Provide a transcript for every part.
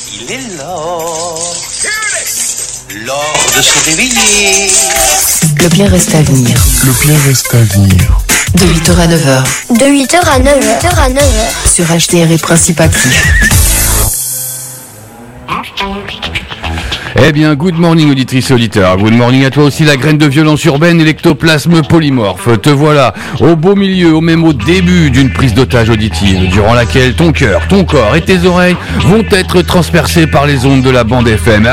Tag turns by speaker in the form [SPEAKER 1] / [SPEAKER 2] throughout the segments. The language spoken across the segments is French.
[SPEAKER 1] Il est l'heure de se réveiller.
[SPEAKER 2] Le plein reste à venir.
[SPEAKER 3] Le plein reste à venir.
[SPEAKER 2] De 8h à 9h.
[SPEAKER 4] De 8h à 9h.
[SPEAKER 2] Sur HDR et Principe Actif.
[SPEAKER 5] Eh bien, good morning auditrice et auditeur. Good morning à toi aussi, la graine de violence urbaine et l'ectoplasme polymorphe. Te voilà, au beau milieu, au même au début d'une prise d'otage auditive, durant laquelle ton cœur, ton corps et tes oreilles vont être transpercés par les ondes de la bande FM.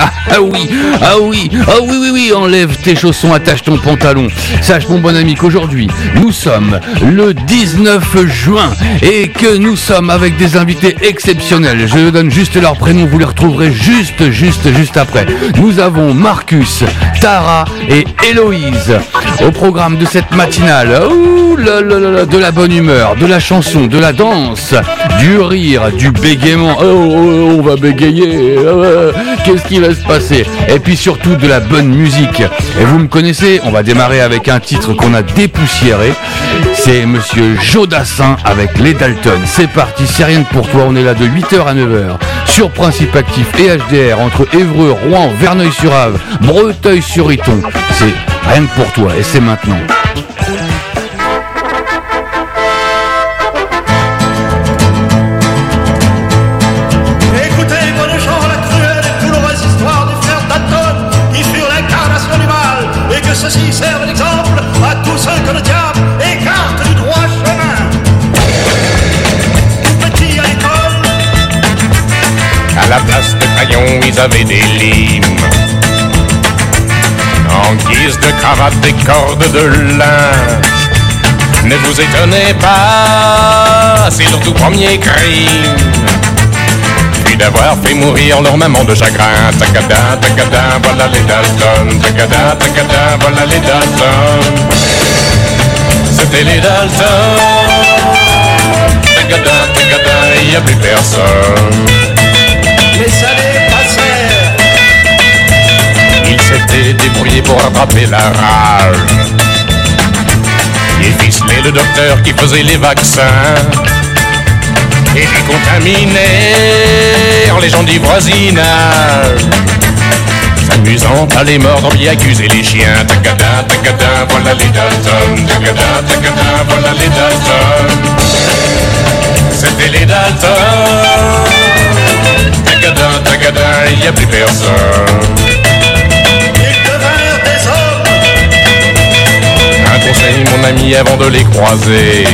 [SPEAKER 5] Oui, enlève tes chaussons, attache ton pantalon. Sache mon bon ami qu'aujourd'hui, nous sommes le 19 juin et que nous sommes avec des invités exceptionnels. Je donne juste leur prénom, vous les retrouverez juste après. Nous avons Marcus, Tara et Héloïse au programme de cette matinale. Ouh là là là, de la bonne humeur, de la chanson, de la danse, du rire, du bégaiement. On va bégayer. Qu'est-ce qui va se passer? Et puis surtout de la bonne musique. Et vous me connaissez, on va démarrer avec un titre qu'on a dépoussiéré. C'est Monsieur Jodassin avec les Dalton. C'est parti, c'est rien que pour toi. On est là de 8h à 9h sur Principe Actif et HDR entre Évreux, Rouen, Verneuil-sur-Ave, Breteuil-sur-Iton. C'est rien que pour toi et c'est maintenant.
[SPEAKER 6] Écoutez, bonnes gens, la cruelle et douloureuse histoire des frères Dalton qui furent l'incarnation du mal et que ceci serve d'exemple à tous ceux que le diable écarte du droit chemin. Petit à l'école,
[SPEAKER 7] à la place de crayons, ils avaient des limes. En guise de cravate, des cordes de lin. Ne vous étonnez pas, c'est leur tout premier crime. Puis d'avoir fait mourir leur maman de chagrin. Tagada, tagada, voilà les Dalton. Tagada, tagada, voilà les Dalton. C'était les Dalton. Tagada, tagada, il n'y a plus personne.
[SPEAKER 6] mais ça dépassait.
[SPEAKER 7] Il s'était débrouillé pour rattraper la rage. Il ficelait le docteur qui faisait les vaccins et puis contaminait les gens du voisinage. S'amusant à les mordre, on y accusait les chiens. Tagada, tagada, voilà les Dalton. Tagada, tagada, voilà les Dalton. C'était les Dalton. Tagada, tagada, il n'y a plus personne.
[SPEAKER 6] Ils devinrent des hommes.
[SPEAKER 7] Un conseil, mon ami, avant de les croiser.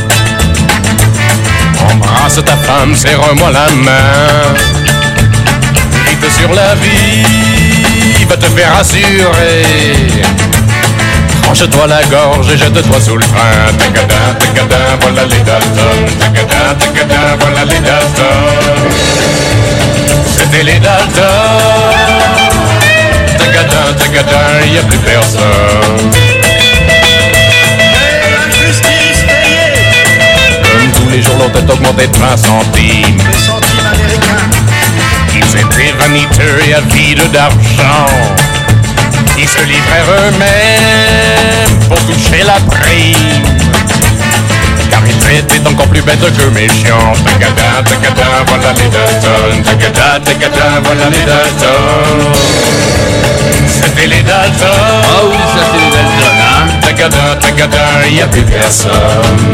[SPEAKER 7] Embrasse ta femme, serre-moi la main. Vite sur la vie, va te faire assurer. Tranche-toi la gorge et jette-toi sous le frein. Tagada, tagada, voilà les Dalton. Tagada, tagada, voilà les Dalton. C'était les Dalton. Tagada, tagada, il n'y a plus personne.
[SPEAKER 6] Et l'injustice payée.
[SPEAKER 7] Comme tous les jours, l'on t'a augmenté de 20 centimes.
[SPEAKER 6] Les centimes américains.
[SPEAKER 7] Ils étaient vaniteux et avides d'argent. Ils se livrèrent eux-mêmes pour toucher la prime. Car ils étaient encore plus bêtes que méchants. Tagada, tagada, voilà les Dalton. Tagada, tagada, voilà les Dalton. C'était les Dalton.
[SPEAKER 5] Ah oui, ça c'est les Dalton, hein.
[SPEAKER 7] Tagada, tagada, y a plus personne.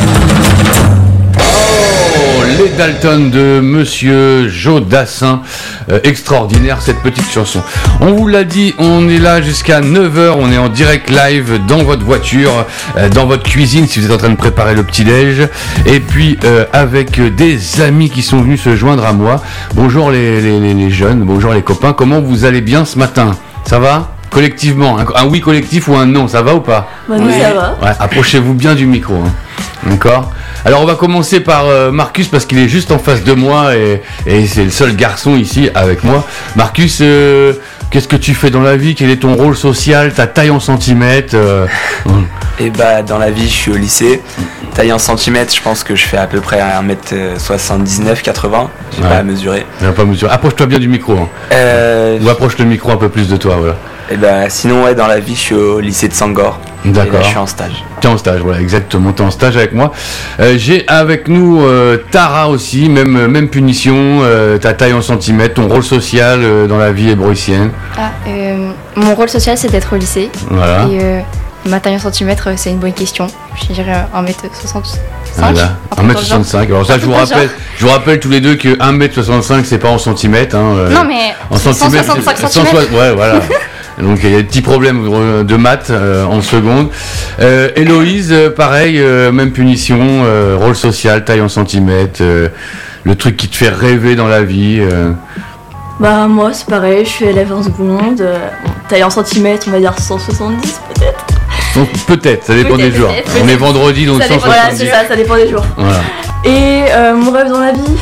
[SPEAKER 5] Oh, les Dalton de Monsieur Jodassin. Extraordinaire cette petite chanson. On vous l'a dit, on est là jusqu'à 9h, on est en direct live dans votre voiture, dans votre cuisine si vous êtes en train de préparer le petit-déj, et puis avec des amis qui sont venus se joindre à moi. Bonjour les jeunes, bonjour les copains, comment vous allez bien ce matin? Ça va? Collectivement, un oui collectif ou un non, ça va ou pas?
[SPEAKER 8] Bah nous ça va.
[SPEAKER 5] Ouais, approchez-vous bien du micro, hein. D'accord. Alors on va commencer par Marcus parce qu'il est juste en face de moi et c'est le seul garçon ici avec moi. Marcus, qu'est-ce que tu fais dans la vie? Quel est ton rôle social? Ta taille en centimètres?
[SPEAKER 9] Et bah dans la vie je suis au lycée. Taille en centimètres, je pense que je fais à peu près 1m79, 80. J'ai pas à mesurer.
[SPEAKER 5] Pas mesurer. Approche-toi bien du micro. Hein. Ou approche le micro un peu plus de toi, voilà.
[SPEAKER 9] Et sinon, dans la vie, je suis au lycée de Sangor.
[SPEAKER 5] D'accord.
[SPEAKER 9] Et là, je suis en stage.
[SPEAKER 5] T'es en stage, voilà, exactement. T'es en stage avec moi. J'ai avec nous Tara aussi, même punition, ta taille en centimètres, ton rôle social dans la vie hébroïcienne.
[SPEAKER 3] Mon rôle social, c'est d'être au lycée.
[SPEAKER 5] Voilà.
[SPEAKER 3] Et ma taille en centimètres, c'est une bonne question. Je dirais 1m65.
[SPEAKER 5] Voilà, 1m65. Alors ça, je vous rappelle tous les deux que 1m65, c'est pas en centimètres.
[SPEAKER 3] Non, mais
[SPEAKER 5] en centimètres,
[SPEAKER 3] 165 centimètres.
[SPEAKER 5] Ouais, voilà. Donc il y a des petits problèmes de maths en seconde. Héloïse, pareil, même punition, rôle social, taille en centimètres, le truc qui te fait rêver dans la vie.
[SPEAKER 8] Moi c'est pareil, je suis élève en seconde, taille en centimètres, on va dire 170 peut-être.
[SPEAKER 5] Donc, peut-être, ça dépend des jours. On est vendredi, donc 170.
[SPEAKER 8] Voilà, c'est ça dépend des jours.
[SPEAKER 5] Voilà.
[SPEAKER 8] Et mon rêve dans la vie,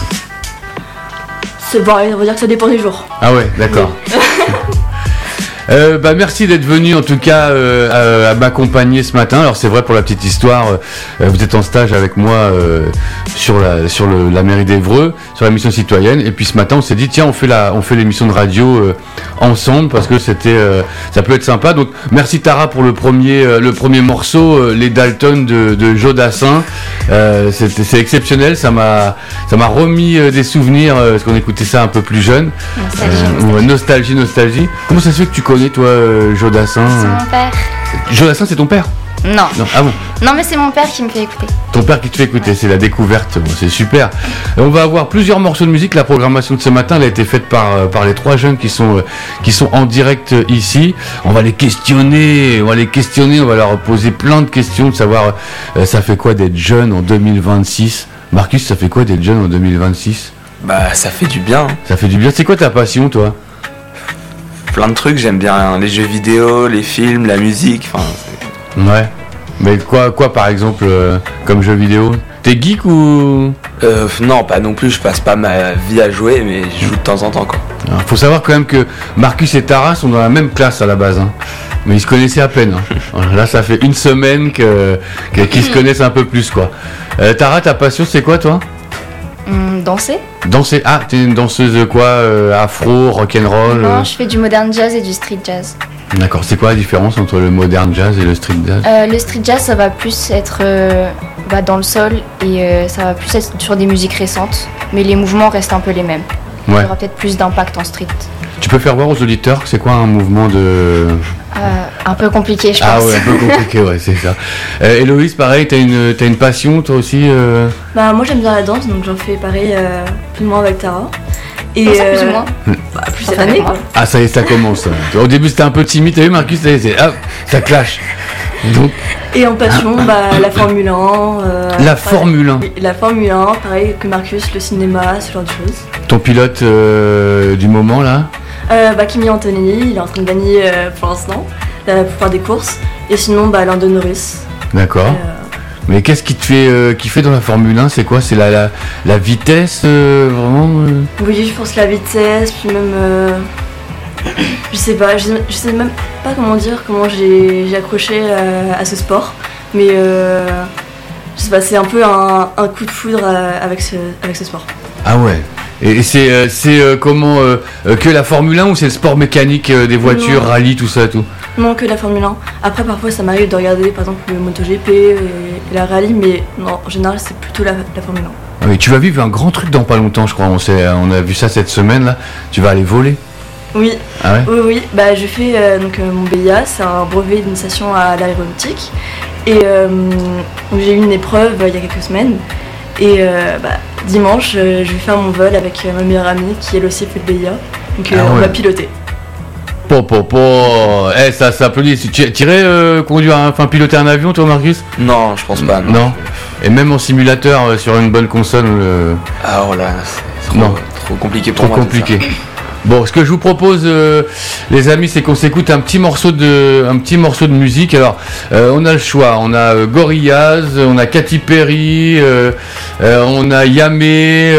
[SPEAKER 8] c'est pareil, on va dire que ça dépend des jours.
[SPEAKER 5] Ah ouais, d'accord. Merci d'être venu en tout cas à m'accompagner ce matin. Alors c'est vrai, pour la petite histoire, vous êtes en stage avec moi sur la mairie d'Évreux, sur la mission citoyenne, et puis ce matin on s'est dit tiens, on fait l'émission de radio ensemble parce que ça peut être sympa. Donc merci Tara pour le premier morceau, les Dalton de Joe Dassin. C'est exceptionnel, ça m'a remis des souvenirs parce qu'on écoutait ça un peu plus jeune. Nostalgie. Comment ça se fait que tu connais toi Joe Dassin?
[SPEAKER 3] C'est mon père.
[SPEAKER 5] Joe Dassin, c'est ton père?
[SPEAKER 3] Non.
[SPEAKER 5] Ah bon?
[SPEAKER 3] Non, mais c'est mon père qui me fait écouter.
[SPEAKER 5] Ton père qui te fait écouter, c'est la découverte, bon, c'est super. Et on va avoir plusieurs morceaux de musique. La programmation de ce matin, elle a été faite par les trois jeunes qui sont en direct ici. On va les questionner, on va leur poser plein de questions, de savoir ça fait quoi d'être jeune en 2026. Marcus, ça fait quoi d'être jeune en 2026?
[SPEAKER 9] Ça fait du bien.
[SPEAKER 5] Ça fait du bien. C'est quoi ta passion, toi?
[SPEAKER 9] Plein de trucs, j'aime bien les jeux vidéo, les films, la musique,
[SPEAKER 5] Ouais. Mais quoi par exemple comme jeu vidéo? T'es geek ou?
[SPEAKER 9] Non, pas non plus, je passe pas ma vie à jouer, mais je joue de temps en temps quoi.
[SPEAKER 5] Alors, faut savoir quand même que Marcus et Tara sont dans la même classe à la base, mais ils se connaissaient à peine. Là ça fait une semaine qu'ils se connaissent un peu plus quoi. Tara, ta passion c'est quoi toi?
[SPEAKER 3] Danser.
[SPEAKER 5] Danser. Ah, t'es une danseuse quoi? Afro, rock'n'roll?
[SPEAKER 3] Non, je fais du modern jazz et du street jazz.
[SPEAKER 5] D'accord, c'est quoi la différence entre le modern jazz et le street jazz?
[SPEAKER 3] Le street jazz, ça va plus être dans le sol et ça va plus être sur des musiques récentes, mais les mouvements restent un peu les mêmes.
[SPEAKER 5] Ouais.
[SPEAKER 3] Il y aura peut-être plus d'impact en street.
[SPEAKER 5] Tu peux faire voir aux auditeurs c'est quoi un mouvement de...
[SPEAKER 3] Un peu compliqué, je pense.
[SPEAKER 5] Ah ouais, un peu compliqué, ouais, c'est ça. Héloïse, pareil, t'as une passion toi aussi?
[SPEAKER 8] Moi j'aime bien la danse, donc j'en fais pareil plus ou moins avec Tara. Et
[SPEAKER 3] plus ou moins.
[SPEAKER 8] Plus cette année quoi.
[SPEAKER 5] Ah ça y est, ça commence. Au début c'était un peu timide, t'as vu Marcus, ça clash. Donc...
[SPEAKER 8] Et en passion, la Formule 1.
[SPEAKER 5] La Formule 1.
[SPEAKER 8] Oui, la Formule 1, pareil que Marcus, le cinéma, ce genre de choses.
[SPEAKER 5] Ton pilote du moment là?
[SPEAKER 8] Kimi Antonelli, il est en train de gagner pour l'instant la plupart des courses. Et sinon, Lando Norris.
[SPEAKER 5] D'accord. Mais qu'est-ce qui te fait kiffer dans la Formule 1? C'est quoi? C'est la vitesse vraiment
[SPEAKER 8] Oui, je pense la vitesse, puis même... je sais même pas comment j'ai accroché à ce sport. Mais je sais pas, c'est un peu un coup de foudre avec ce sport.
[SPEAKER 5] Ah ouais. Et c'est comment que la Formule 1 ou c'est le sport mécanique des voitures, rallye, tout ça tout?
[SPEAKER 8] Non, que la Formule 1. Après, parfois, ça m'arrive de regarder, par exemple, le MotoGP et la rallye, mais non, en général, c'est plutôt la Formule 1.
[SPEAKER 5] Ah oui, tu vas vivre un grand truc dans pas longtemps, je crois. On a vu ça cette semaine, là. Tu vas aller voler?
[SPEAKER 8] Oui.
[SPEAKER 5] Ah ouais?
[SPEAKER 8] Oui. Je fais mon BIA, c'est un brevet d'initiation à l'aéronautique. Et j'ai eu une épreuve il y a quelques semaines. Et dimanche, je vais faire mon vol avec ma meilleure amie qui elle aussi fait le BIA. Donc on va piloter.
[SPEAKER 5] Ça s'applaudit. Tu irais piloter un avion toi Marcus?
[SPEAKER 9] Non, je pense pas.
[SPEAKER 5] Non. Et même en simulateur sur une bonne console
[SPEAKER 9] Ah oh là, c'est trop compliqué pour moi.
[SPEAKER 5] Trop compliqué. Bon, ce que je vous propose, les amis, c'est qu'on s'écoute un petit morceau de musique. Alors, on a le choix. On a Gorillaz, on a Katy Perry, on a Yamé.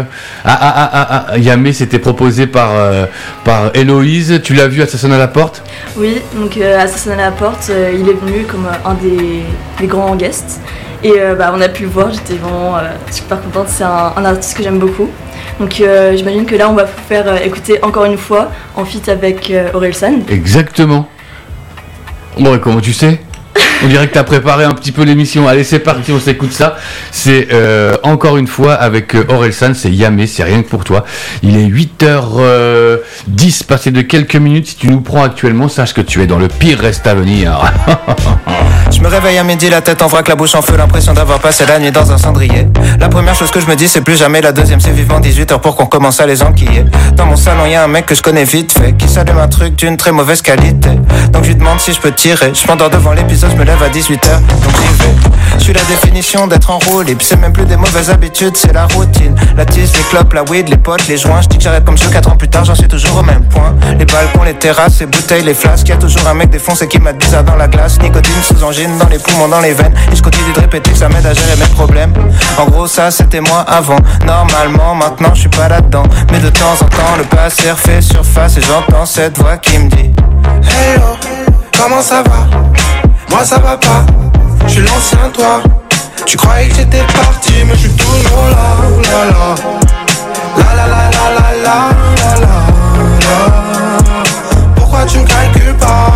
[SPEAKER 5] Yamé, c'était proposé par Héloïse. Tu l'as vu à Ça sonne à la porte?
[SPEAKER 8] Oui, donc à Ça sonne à la porte, il est venu comme un des grands guests. Et on a pu le voir, j'étais vraiment super contente. C'est un artiste que j'aime beaucoup. Donc j'imagine que là on va vous faire écouter encore une fois en feat avec Orelsan.
[SPEAKER 5] Exactement. Bon, et comment tu sais ? On dirait que tu as préparé un petit peu l'émission. Allez, c'est parti, on s'écoute ça. C'est encore une fois avec Orelsan, c'est Yamé, c'est rien que pour toi. Il est 8h10, passé de quelques minutes. Si tu nous prends actuellement, sache que tu es dans le pire reste à venir.
[SPEAKER 10] Je me réveille à midi, la tête en vrac, la bouche en feu, l'impression d'avoir passé la nuit dans un cendrier. La première chose que je me dis, c'est plus jamais. La deuxième, c'est vivement 18h pour qu'on commence à les enquiller. Dans mon salon, y a un mec que je connais vite fait, qui s'allume un truc d'une très mauvaise qualité. Donc je lui demande si je peux tirer. Je m'endors devant l'épisode, je me lève à 18h, donc j'y vais. Je suis la définition d'être enrôlé, puis c'est même plus des mauvaises habitudes, c'est la routine. La tisse, les clopes, la weed, les potes, les joints. Je dis que j'arrête comme ça, 4 ans plus tard, j'en suis toujours au même point. Les balcons, les terrasses, les bouteilles, les flasques. Y a toujours un mec défoncé qui m'a bizarre dans la glace. Nicotine sous angine, dans les poumons, dans les veines. Et je continue de répéter que ça m'aide à gérer mes problèmes. En gros, ça c'était moi avant. Normalement, maintenant je suis pas là-dedans. Mais de temps en temps, le passé refait surface. Et j'entends cette voix qui me dit: Hello, comment ça va? Moi ça va pas, je suis l'ancien toi. Tu croyais que j'étais parti, mais je suis toujours là, là là. La la la la la la la la la. Pourquoi tu me calcules pas?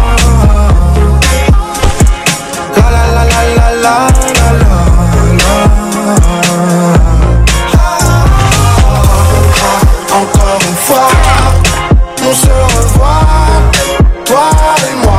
[SPEAKER 10] La la la la la la la la la. Encore une fois, on se revoit, toi et moi.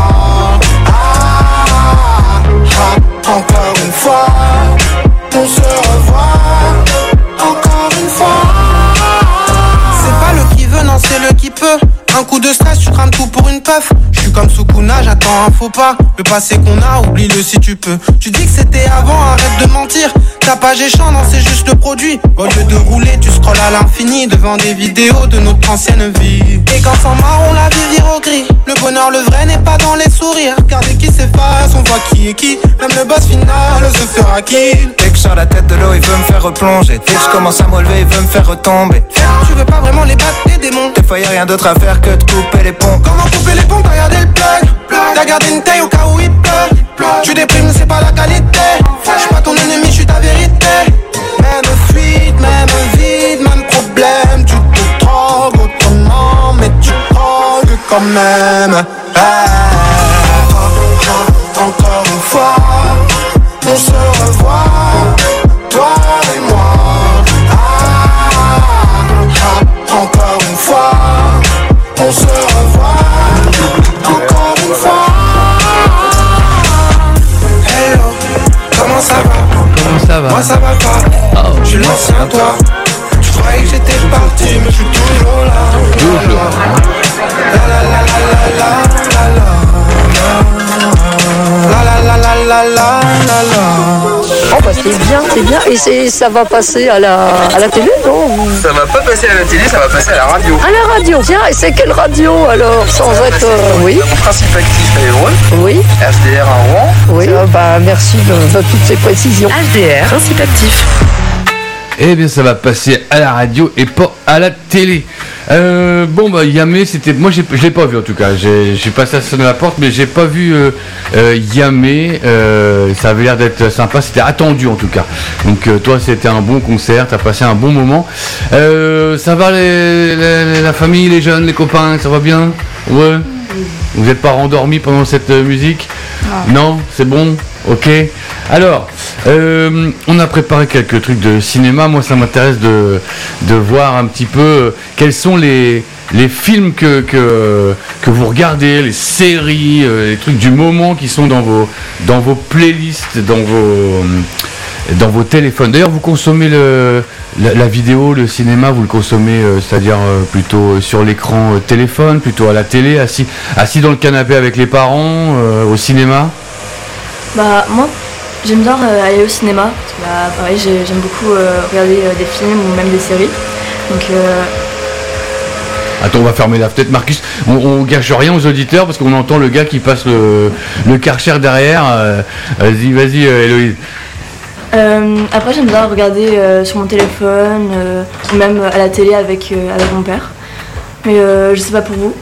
[SPEAKER 10] Encore une fois, on se revoit. Encore une fois. C'est pas le qui veut, non c'est le qui peut. Un coup de stress, tu crames tout pour une puff. Je suis comme Sukuna, j'attends un faux pas. Le passé qu'on a, oublie-le si tu peux. Tu dis que c'était avant, arrête de mentir. Ta page est chiant, non c'est juste le produit. Au lieu de rouler, tu scrolles à l'infini devant des vidéos de notre ancienne vie. Et quand sans marron, la vie vire au gris. Le bonheur, le vrai n'est pas dans les sourires. Car dès qu'il s'efface, on voit qui est qui. Même le boss final se fera qui. Dès que je sors la tête de l'eau, il veut me faire replonger. Dès que je commence à me relever, il veut me faire retomber. Tu veux pas vraiment les battre, les démons. Des fois y'a rien d'autre à faire que de couper les ponts. Comment couper les ponts? T'as regardé le plug. T'as gardé une taille au cas où il pleut. Tu déprimes, c'est pas la qualité. J'suis pas ton ennemi, j'suis ta vérité. Même fuite, même vide, même problème. Tu te drogues autrement, mais tu drogues quand même. Encore une fois, on se revoit, toi et moi. Encore une fois, on se revoit. Encore une fois. Hello, comment ça va?
[SPEAKER 5] Comment ça va?
[SPEAKER 10] Moi ça va pas, je suis l'ancien toi. Je croyais que j'étais parti, mais je suis toujours là.
[SPEAKER 5] Toujours.
[SPEAKER 10] La la la la la la la. La la la la la la la la.
[SPEAKER 11] Oh bah c'est bien. Et ça va passer à la télé, non?
[SPEAKER 9] Ça va pas passer à la télé, ça va passer à la radio.
[SPEAKER 11] À la radio, tiens, et c'est quelle radio alors? Sans être... oui.
[SPEAKER 9] Mon principe actif à Évreux.
[SPEAKER 11] Oui.
[SPEAKER 9] HDR à Rouen.
[SPEAKER 11] Oui, bah merci de toutes ces précisions.
[SPEAKER 2] HDR, principe actif.
[SPEAKER 5] Eh bien, ça va passer à la radio et pas à la télé. Bon, bah, Yamé, c'était... Moi, je l'ai pas vu, en tout cas. J'ai passé à sonner la porte, mais j'ai pas vu Yamé. Ça avait l'air d'être sympa. C'était attendu, en tout cas. Donc, toi, c'était un bon concert. T'as passé un bon moment. Ça va, la famille, les jeunes, les copains? Ça va bien? Ouais. Vous n'êtes pas rendormis pendant cette musique? Non, c'est bon? Ok. Alors, on a préparé quelques trucs de cinéma. Moi, ça m'intéresse de voir un petit peu quels sont les films que vous regardez, les séries, les trucs du moment qui sont dans vos playlists, dans vos téléphones. D'ailleurs, vous consommez la vidéo, le cinéma, vous le consommez, c'est-à-dire plutôt sur l'écran téléphone, plutôt à la télé, assis dans le canapé avec les parents, au cinéma?
[SPEAKER 8] Bah moi j'aime bien aller au cinéma, parce que bah, pareil j'aime beaucoup regarder des films ou même des séries. Donc
[SPEAKER 5] Attends, on va fermer la fenêtre, Marcus. On gâche rien aux auditeurs parce qu'on entend le gars qui passe le Karcher derrière. Vas-y, Héloïse.
[SPEAKER 8] Après j'aime bien regarder sur mon téléphone ou même à la télé avec mon père. Mais je sais pas pour vous.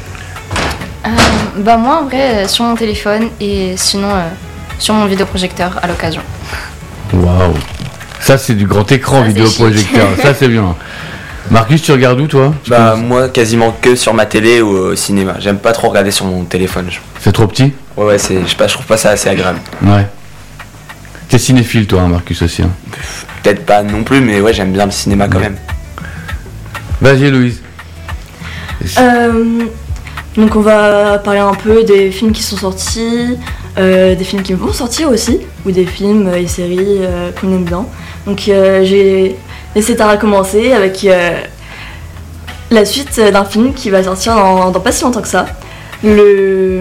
[SPEAKER 3] Bah moi en vrai sur mon téléphone et sinon sur mon vidéoprojecteur à l'occasion.
[SPEAKER 5] Waouh. Ça c'est du grand écran,
[SPEAKER 3] ça,
[SPEAKER 5] vidéoprojecteur. Ça c'est bien. Marcus, tu regardes où toi?
[SPEAKER 9] Bah moi quasiment que sur ma télé ou au cinéma. J'aime pas trop regarder sur mon téléphone.
[SPEAKER 5] C'est trop petit?
[SPEAKER 9] Ouais, je sais pas, je trouve pas ça assez agréable.
[SPEAKER 5] Ouais. T'es cinéphile toi, hein, Marcus aussi. Hein.
[SPEAKER 9] Peut-être pas non plus, mais ouais, j'aime bien le cinéma quand même.
[SPEAKER 5] Vas-y, Louise.
[SPEAKER 8] Donc on va parler un peu des films qui sont sortis, des films qui vont sortir aussi, ou des films et séries qu'on aime bien. Donc j'ai laissé Tara commencer avec la suite d'un film qui va sortir dans pas si longtemps que ça, le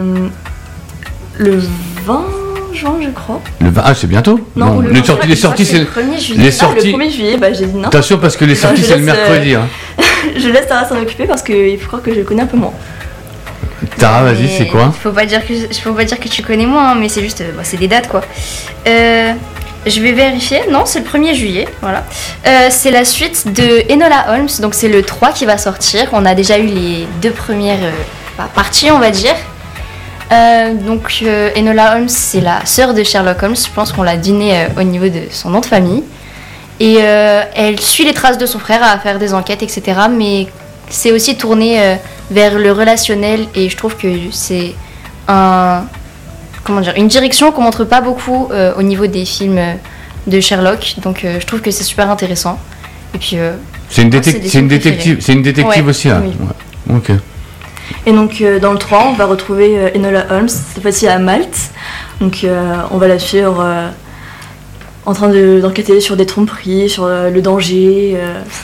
[SPEAKER 8] 20 juin je crois.
[SPEAKER 5] Le 20, ah c'est bientôt?
[SPEAKER 8] Non,
[SPEAKER 5] les sorties c'est
[SPEAKER 8] le 1er juillet.
[SPEAKER 5] Les sorties...
[SPEAKER 8] le 1er juillet, bah j'ai dit non.
[SPEAKER 5] Attention parce que les sorties c'est le mercredi. Hein.
[SPEAKER 8] Je laisse Tara s'en occuper parce qu'il faut croire que je le connais un peu moins.
[SPEAKER 5] Tara, vas-y, c'est quoi?
[SPEAKER 3] Faut pas dire que tu connais moins, hein, mais c'est juste, c'est des dates quoi. Je vais vérifier. Non, c'est le 1er juillet, voilà. C'est la suite de Enola Holmes, donc c'est le 3 qui va sortir. On a déjà eu les 2 premières parties, on va dire. Donc Enola Holmes, c'est la sœur de Sherlock Holmes. Je pense qu'on l'a deviné au niveau de son nom de famille. Et elle suit les traces de son frère à faire des enquêtes, etc. Mais c'est aussi tourné vers le relationnel et je trouve que c'est une direction qu'on montre pas beaucoup au niveau des films de Sherlock. Donc je trouve que c'est super intéressant. Et puis
[SPEAKER 5] c'est une détective aussi là.
[SPEAKER 8] Oui.
[SPEAKER 5] Ouais. Ok.
[SPEAKER 8] Et donc dans le 3, on va retrouver Enola Holmes, cette fois-ci à Malte. Donc on va la suivre en train d'enquêter sur des tromperies, sur le danger.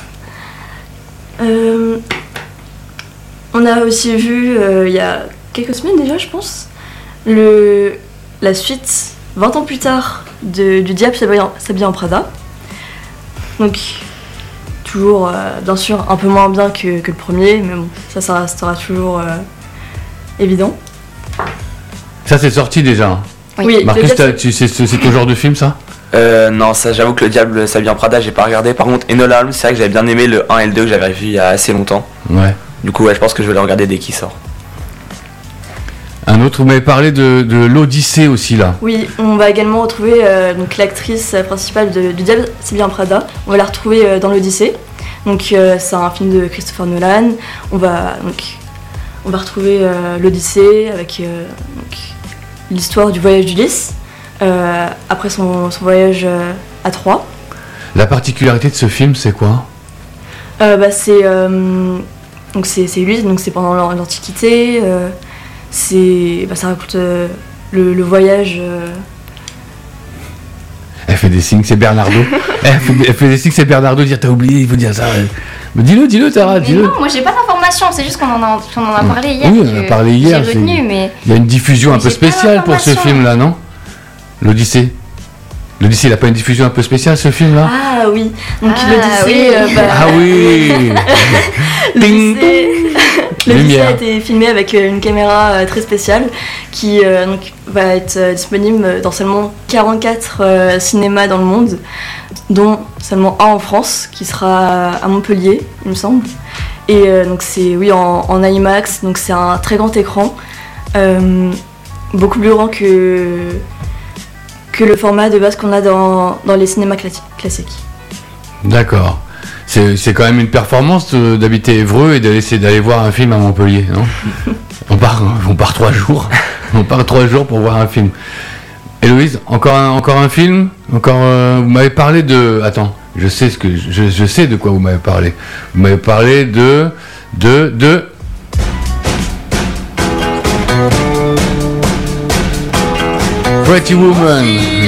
[SPEAKER 8] On a aussi vu il y a quelques semaines déjà, je pense, la suite 20 ans plus tard du Diable s'habille en Prada. Donc toujours bien sûr un peu moins bien que le premier, mais bon, ça restera toujours évident.
[SPEAKER 5] Ça c'est sorti déjà.
[SPEAKER 8] Oui.
[SPEAKER 5] Marcus, c'est ton genre de film ça?
[SPEAKER 9] Non, ça j'avoue que le Diable s'habille en Prada j'ai pas regardé. Par contre Enola Holmes, c'est vrai que j'avais bien aimé le 1 et le 2 que j'avais vu il y a assez longtemps.
[SPEAKER 5] Ouais.
[SPEAKER 9] Du coup ouais, je pense que je vais le regarder dès qu'il sort.
[SPEAKER 5] Un autre, vous m'avez parlé de l'Odyssée aussi là.
[SPEAKER 8] Oui, on va également retrouver donc l'actrice principale du Diable s'habille en Prada. On va la retrouver dans l'Odyssée. Donc c'est un film de Christopher Nolan. On va retrouver l'Odyssée avec l'histoire du voyage d'Ulysse après son voyage à Troie.
[SPEAKER 5] La particularité de ce film, c'est quoi?
[SPEAKER 8] C'est Ulysse, donc c'est pendant l'Antiquité. Ça raconte le voyage.
[SPEAKER 5] Elle fait des signes, c'est Bernardo. elle fait des signes, c'est Bernardo. Dire t'as oublié, il faut dire ça. Mais dis-le, Tara, dis-le.
[SPEAKER 3] Non, moi j'ai pas d'informations, c'est juste qu'on en a parlé hier.
[SPEAKER 5] Oui, on en a parlé hier.
[SPEAKER 3] J'ai retenu, mais...
[SPEAKER 5] Il y a une diffusion un peu spéciale pour ce film-là, non? L'Odyssée. L'Odyssée, il n'a pas une diffusion un peu spéciale ce film-là?
[SPEAKER 8] Ah oui, donc l'Odyssée.
[SPEAKER 5] Oui.
[SPEAKER 8] L'Odyssée a été filmé avec une caméra très spéciale qui va être disponible dans seulement 44 cinémas dans le monde, dont seulement un en France qui sera à Montpellier, il me semble. Et donc c'est en IMAX, donc c'est un très grand écran, beaucoup plus grand que le format de base qu'on a dans les cinémas classiques.
[SPEAKER 5] D'accord. C'est quand même une performance d'habiter Évreux et d'aller voir un film à Montpellier, non? on part 3 jours. On part 3 jours pour voir un film. Héloïse, encore un film? Vous m'avez parlé de... Attends, je sais de quoi vous m'avez parlé. Vous m'avez parlé de... Pretty Woman.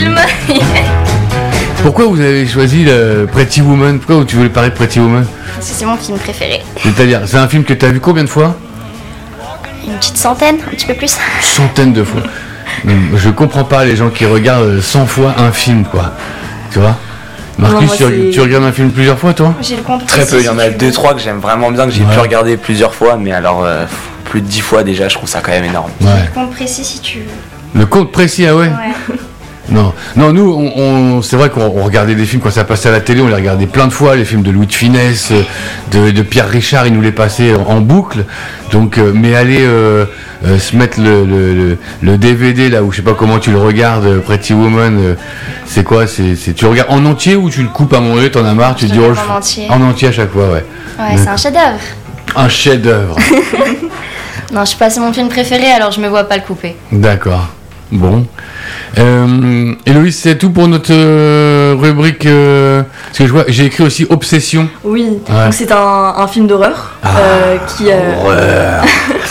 [SPEAKER 5] Pourquoi vous avez choisi Pretty Woman? Pourquoi tu voulais parler de Pretty Woman?
[SPEAKER 3] Parce que c'est mon film préféré.
[SPEAKER 5] C'est-à-dire, c'est un film que tu as vu combien de fois?
[SPEAKER 3] Une petite centaine, un petit peu plus.
[SPEAKER 5] Centaines de fois. Je comprends pas les gens qui regardent 100 fois un film, quoi. Tu vois? Marcus, tu regardes un film plusieurs fois, toi?
[SPEAKER 3] J'ai le compte
[SPEAKER 9] très peu, il y en a 2-3 que j'aime vraiment bien, que j'ai pu regarder plusieurs fois, mais alors plus de 10 fois déjà, je trouve ça quand même énorme.
[SPEAKER 3] J'ai le compte précis si tu veux.
[SPEAKER 5] Le compte précis, ah ouais? Non, nous, c'est vrai qu'on regardait des films quand ça passait à la télé, on les regardait plein de fois, les films de Louis de Funès, de Pierre Richard, ils nous les passaient en boucle. Donc, mais aller se mettre le DVD là, où je sais pas comment tu le regardes, Pretty Woman, c'est quoi, tu le regardes en entier ou tu le coupes à un moment donné, t'en as marre, tu te dis
[SPEAKER 3] en entier.
[SPEAKER 5] En entier à chaque fois, ouais.
[SPEAKER 3] Ouais, c'est un chef-d'œuvre.
[SPEAKER 5] Un chef-d'œuvre.
[SPEAKER 3] Non, je sais pas, c'est mon film préféré, alors je me vois pas le couper.
[SPEAKER 5] D'accord. Bon. Héloïse, c'est tout pour notre rubrique. Parce que je vois, j'ai écrit aussi Obsession.
[SPEAKER 8] Oui,
[SPEAKER 5] Ouais.
[SPEAKER 8] donc c'est un film d'horreur
[SPEAKER 5] Horreur.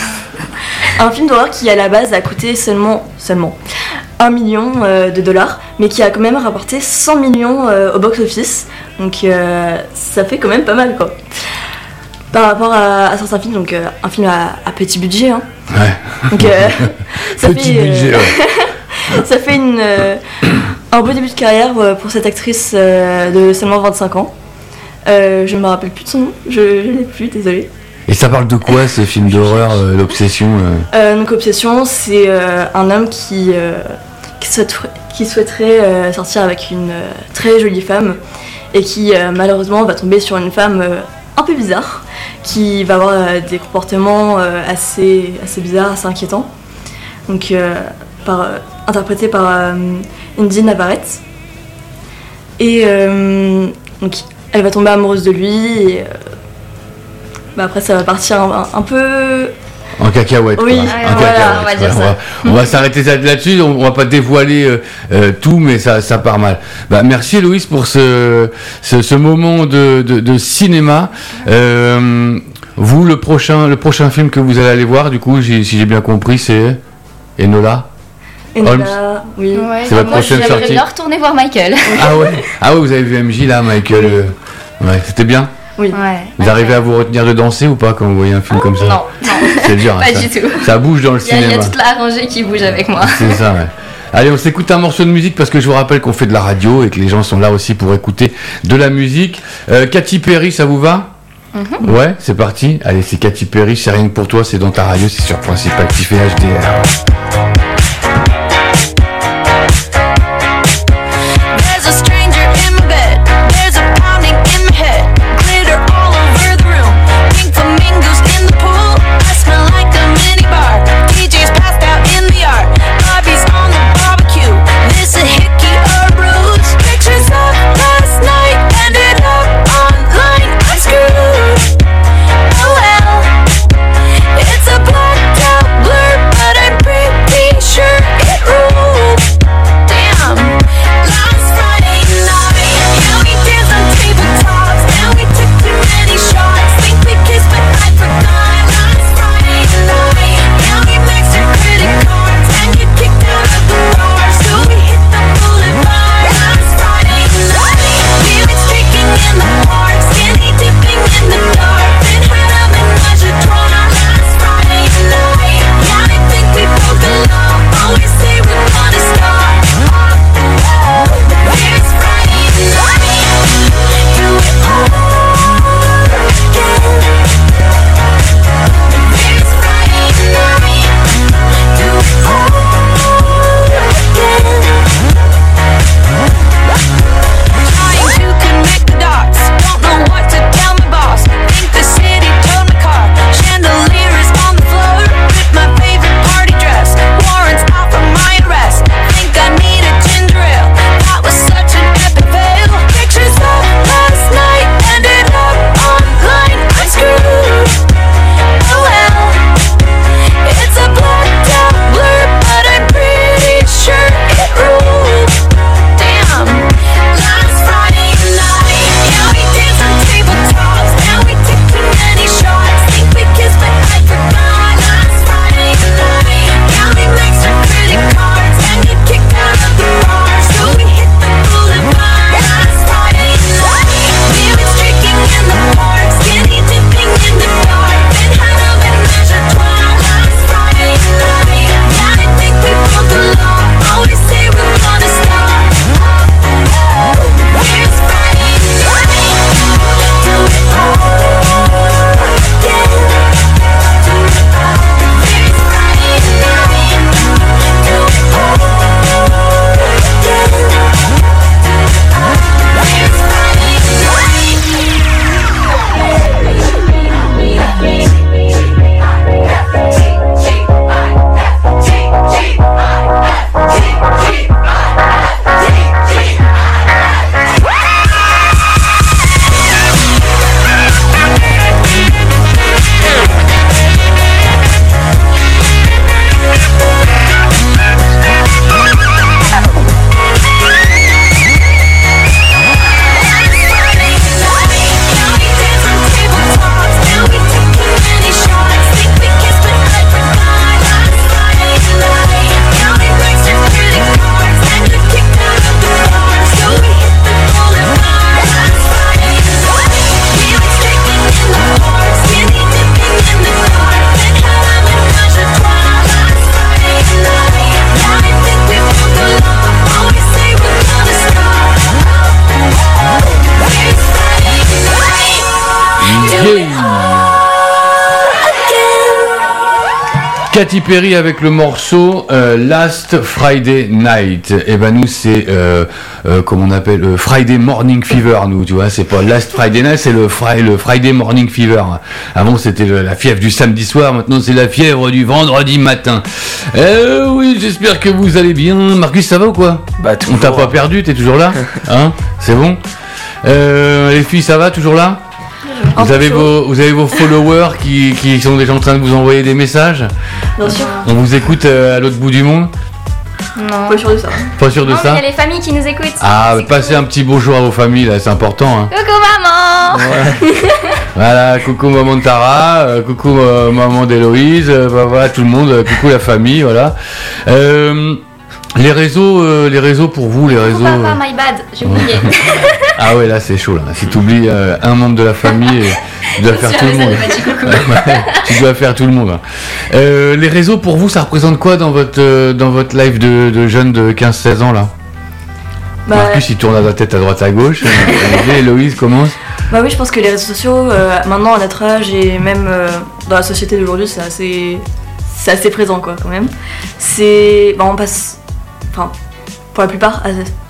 [SPEAKER 8] un film d'horreur qui à la base a coûté seulement 1 million de dollars, mais qui a quand même rapporté 100 millions au box-office. Donc ça fait quand même pas mal, quoi. Par rapport à certains films, donc un film à petit budget, hein.
[SPEAKER 5] Ouais.
[SPEAKER 8] Donc ça
[SPEAKER 5] Petit
[SPEAKER 8] fait,
[SPEAKER 5] budget, ouais.
[SPEAKER 8] ça fait un beau début de carrière pour cette actrice de seulement 25 ans. Je ne me rappelle plus de son nom, je l'ai plus, désolée.
[SPEAKER 5] Et ça parle de quoi ce film d'horreur, l'Obsession
[SPEAKER 8] Donc Obsession, c'est un homme qui souhaiterait sortir avec une très jolie femme et qui malheureusement va tomber sur une femme un peu bizarre, qui va avoir des comportements assez bizarres, assez inquiétants. Donc interprété par Indy Navarrete. Et donc elle va tomber amoureuse de lui et après ça va partir un peu
[SPEAKER 5] en cacahuète.
[SPEAKER 8] Oui,
[SPEAKER 5] quoi.
[SPEAKER 8] voilà,
[SPEAKER 3] on va dire ça.
[SPEAKER 5] On va s'arrêter là-dessus, on va pas dévoiler tout, mais ça part mal. Bah, merci Héloïse pour ce moment de cinéma. Vous, le prochain film que vous allez aller voir, du coup, si j'ai bien compris, c'est Enola Holmes.
[SPEAKER 8] Oui.
[SPEAKER 3] Ouais,
[SPEAKER 5] C'est votre
[SPEAKER 3] moi,
[SPEAKER 5] prochaine
[SPEAKER 3] j'aimerais
[SPEAKER 5] sortie.
[SPEAKER 3] bien retourner voir Michael.
[SPEAKER 5] Ah ouais, vous avez vu MJ là, Michael. Ouais, c'était bien.
[SPEAKER 8] Oui.
[SPEAKER 3] Ouais.
[SPEAKER 5] Vous arrivez à vous retenir de danser ou pas quand vous voyez un film comme ça?
[SPEAKER 3] Non,
[SPEAKER 5] C'est dur.
[SPEAKER 3] pas
[SPEAKER 5] ça.
[SPEAKER 3] du tout.
[SPEAKER 5] Ça bouge dans le
[SPEAKER 3] Il y a
[SPEAKER 5] cinéma.
[SPEAKER 3] toute la rangée qui bouge avec moi.
[SPEAKER 5] C'est ça, ouais. Allez, on s'écoute un morceau de musique parce que je vous rappelle qu'on fait de la radio et que les gens sont là aussi pour écouter de la musique. Katy Perry, ça vous va? Ouais, c'est parti. Allez, c'est Katy Perry, c'est rien que pour toi, c'est dans ta radio, c'est sur Principe Actif et HDR.
[SPEAKER 12] There's a stranger in my bed. There's a pounding in my head. Glitter all over the room. Pink flamingos in the pool. I smell like a mini bar. DJ's passed out in the yard. Bobby's on the barbecue. This a hickey or ruse. Pictures of last night ended up online. I'm screwed. Oh well. It's a blacked out blur, but I'm pretty
[SPEAKER 5] Katy Perry avec le morceau Last Friday Night. Et ben nous c'est comment on appelle Friday Morning Fever, nous, tu vois, c'est pas Last Friday Night, c'est le Friday Morning Fever. Avant c'était la fièvre du samedi soir, maintenant c'est la fièvre du vendredi matin. Oui, j'espère que vous allez bien. Marcus, ça va ou quoi?
[SPEAKER 9] Bah toujours.
[SPEAKER 5] On t'a pas perdu, t'es toujours là? Hein? C'est bon? Les filles, ça va, toujours là? Vous avez vos followers qui sont déjà en train de vous envoyer des messages?
[SPEAKER 8] Bien sûr.
[SPEAKER 5] On vous écoute à l'autre bout du monde?
[SPEAKER 3] Non.
[SPEAKER 8] Pas sûr de ça.
[SPEAKER 5] Pas sûr de
[SPEAKER 3] Non,
[SPEAKER 5] ça?
[SPEAKER 3] mais il y a les familles qui nous écoutent.
[SPEAKER 5] Ah,
[SPEAKER 3] C'est
[SPEAKER 5] passez
[SPEAKER 3] cool.
[SPEAKER 5] un petit bonjour à vos familles, là, c'est important. Hein.
[SPEAKER 3] Coucou maman.
[SPEAKER 5] Ouais. Voilà, coucou maman de Tara, coucou maman d'Héloïse, bah, voilà tout le monde, coucou la famille, voilà. Les réseaux pour vous, les réseaux.
[SPEAKER 3] Coucou papa, my bad, j'ai oublié.
[SPEAKER 5] Ah ouais, là c'est chaud là. Si t'oublies un membre de la famille, tu dois faire tout le monde. Tu dois faire tout le monde. Les réseaux pour vous, ça représente quoi dans votre life de jeune de 15-16 ans là? Marcus il tourne à la tête à droite à gauche. Héloïse commence.
[SPEAKER 8] Bah oui, je pense que les réseaux sociaux, maintenant à notre âge et même dans la société d'aujourd'hui, c'est assez présent quoi quand même. On passe, enfin pour la plupart,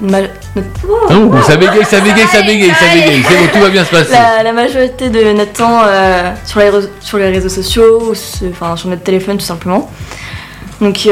[SPEAKER 5] ça bégaye. C'est bon, tout va bien se passer.
[SPEAKER 8] La majorité de notre temps sur les réseaux sociaux, sur notre téléphone tout simplement. Donc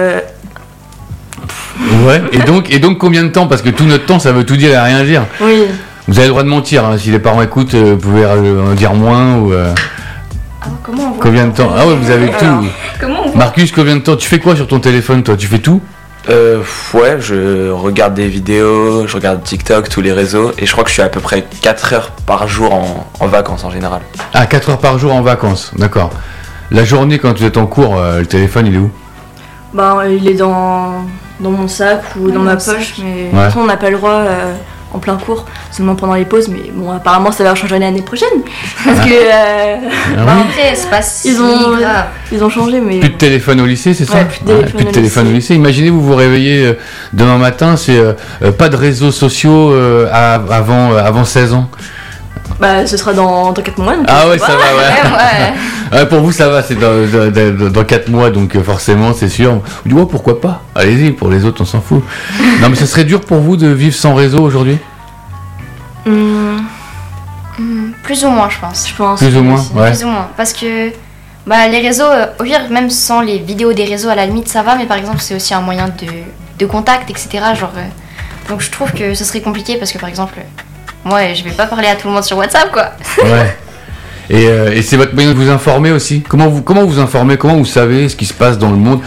[SPEAKER 5] ouais, et donc combien de temps? Parce que tout notre temps, ça veut tout dire et rien dire.
[SPEAKER 8] Oui.
[SPEAKER 5] Vous avez le droit de mentir, hein. Si les parents écoutent, vous pouvez en dire moins ou.
[SPEAKER 3] Comment on voit?
[SPEAKER 5] Combien de temps? Ah ouais, vous avez tout.
[SPEAKER 3] Comment on voit?
[SPEAKER 5] Marcus, combien de temps? Tu fais quoi sur ton téléphone, toi? Tu fais tout?
[SPEAKER 9] Ouais, je regarde des vidéos, je regarde TikTok, tous les réseaux, et je crois que je suis à peu près 4 heures par jour en vacances en général.
[SPEAKER 5] Ah, 4 heures par jour en vacances, d'accord. La journée, quand tu es en cours, le téléphone, il est où?
[SPEAKER 8] Il est dans mon sac ou dans ma poche, mais de toute façon, on n'a pas le droit en plein cours, seulement pendant les pauses, mais bon, apparemment ça va changer l'année prochaine, parce que
[SPEAKER 3] après, c'est pas si grave.
[SPEAKER 8] Ils ont changé, mais...
[SPEAKER 5] Plus de téléphone au lycée, c'est ça?
[SPEAKER 8] Ouais, plus de
[SPEAKER 5] téléphone au lycée. Imaginez, vous vous réveillez demain matin, c'est pas de réseaux sociaux avant 16 ans.
[SPEAKER 8] Bah, ce sera dans 4 mois. Donc
[SPEAKER 5] ah ouais, ça va,
[SPEAKER 3] ouais.
[SPEAKER 5] Ouais, pour vous, ça va, c'est dans 4 mois, donc forcément, c'est sûr. Vous dites, ouais, pourquoi pas? Allez-y, pour les autres, on s'en fout. Non, mais ce serait dur pour vous de vivre sans réseau aujourd'hui?
[SPEAKER 3] Plus ou moins, je pense.
[SPEAKER 5] Plus ou moins, ouais.
[SPEAKER 3] Plus ou moins, parce que les réseaux, au pire, même sans les vidéos des réseaux, à la limite, ça va, mais par exemple, c'est aussi un moyen de contact, etc. Donc je trouve que ce serait compliqué, parce que par exemple... Moi, je vais pas parler à tout le monde sur WhatsApp, quoi.
[SPEAKER 5] Ouais. Et c'est votre moyen de vous informer aussi. Comment vous informez? Comment vous savez ce qui se passe dans le monde?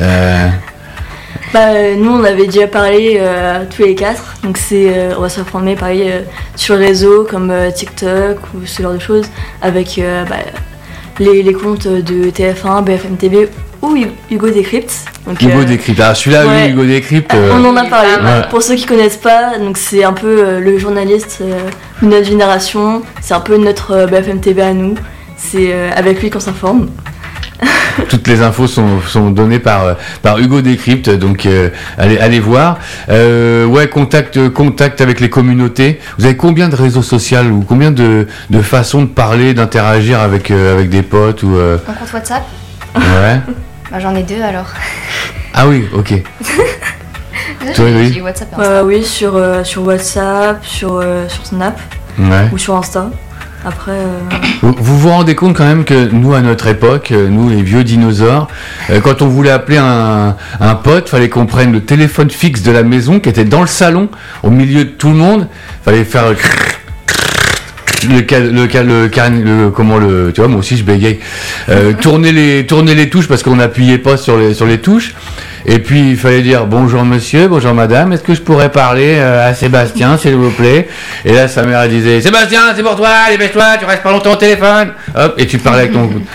[SPEAKER 8] Nous, on avait déjà parlé tous les 4. Donc on va s'informer pareil sur les réseaux comme TikTok ou ce genre de choses avec les comptes de TF1, BFM TV ou Hugo Décrypte. Donc,
[SPEAKER 5] Hugo Décrypte. Ah, celui-là, oui, Hugo Décrypte.
[SPEAKER 8] On en a parlé.
[SPEAKER 5] Ouais.
[SPEAKER 8] Pour ceux qui connaissent pas, donc c'est un peu le journaliste de notre génération. C'est un peu notre BFM TV à nous. C'est avec lui qu'on s'informe.
[SPEAKER 5] Toutes les infos sont données par Hugo Décrypte, donc allez voir. Ouais, contact avec les communautés. Vous avez combien de réseaux sociaux ou combien de façons de parler, d'interagir avec des potes ou
[SPEAKER 3] Un compte WhatsApp?
[SPEAKER 5] Ouais.
[SPEAKER 3] J'en ai 2 alors.
[SPEAKER 5] Ah oui, ok. Toi, oui.
[SPEAKER 3] J'ai WhatsApp.
[SPEAKER 8] Oui, sur WhatsApp, sur Snap ou sur Insta. Après.
[SPEAKER 5] Vous vous rendez compte quand même que nous, à notre époque, nous les vieux dinosaures, quand on voulait appeler un pote, fallait qu'on prenne le téléphone fixe de la maison qui était dans le salon, au milieu de tout le monde. Fallait faire tu vois, moi aussi je bégaye. Tourner les touches parce qu'on n'appuyait pas sur les touches. Et puis il fallait dire bonjour monsieur, bonjour madame, est-ce que je pourrais parler à Sébastien s'il vous plaît? Et là sa mère elle disait Sébastien c'est pour toi, dépêche-toi, tu restes pas longtemps au téléphone. Hop, et tu parlais avec ton